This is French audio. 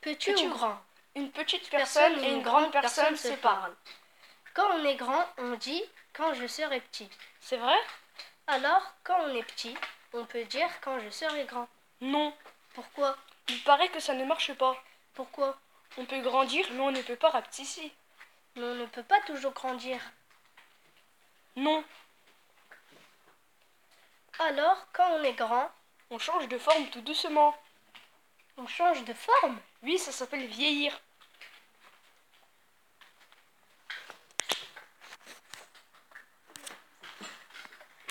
Petit ou grand? Une petite personne et une grande personne se parlent. Quand on est grand, on dit « quand je serai petit ». C'est vrai? Alors, quand on est petit, on peut dire « quand je serai grand ». Non. Pourquoi? Il paraît que ça ne marche pas. Pourquoi? On peut grandir, mais on ne peut pas rapetisser. Mais on ne peut pas toujours grandir. Non. Alors, quand on est grand, on change de forme tout doucement. On change de forme? Oui, ça s'appelle vieillir.